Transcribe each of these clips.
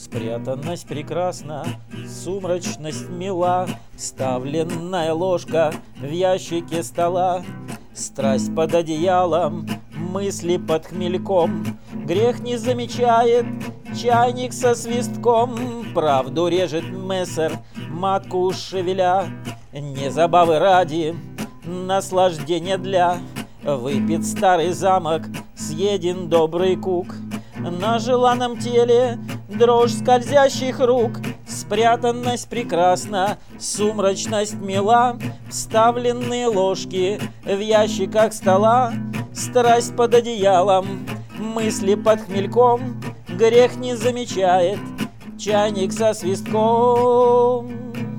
Спрятанность прекрасна, сумрачность мила, вставленная ложка в ящике стола. Страсть под одеялом, мысли под хмельком, грех не замечает чайник со свистком. Правду режет мессер, матку шевеля, не забавы ради, наслаждение для. Выпит старый замок, съеден добрый кук, на желанном теле дрожь скользящих рук. Спрятанность прекрасна, сумрачность мила, вставленные ложки в ящиках стола. Страсть под одеялом, мысли под хмельком, грех не замечает чайник со свистком.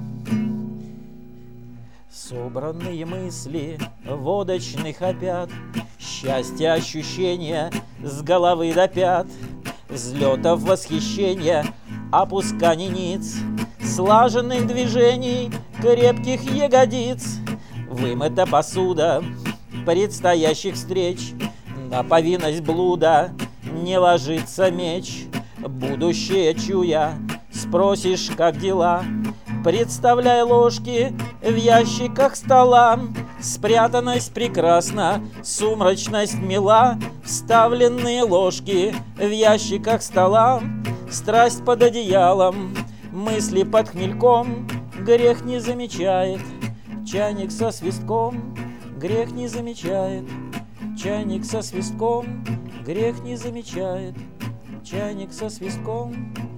Собранные мысли водочных опят, счастье ощущения с головы до пят, взлетов восхищения, опусканий ниц, слаженных движений, крепких ягодиц. Вымыта посуда предстоящих встреч, на повинность блуда не ложится меч. Будущее чуя, спросишь, как дела, представляй ложки в ящиках стола. Спрятанность прекрасна, сумрачность мила, вставленные ложки в ящиках стола. Страсть под одеялом, мысли под хмельком, грех не замечает чайник со свистком. Грех не замечает чайник со свистком, грех не замечает чайник со свистком.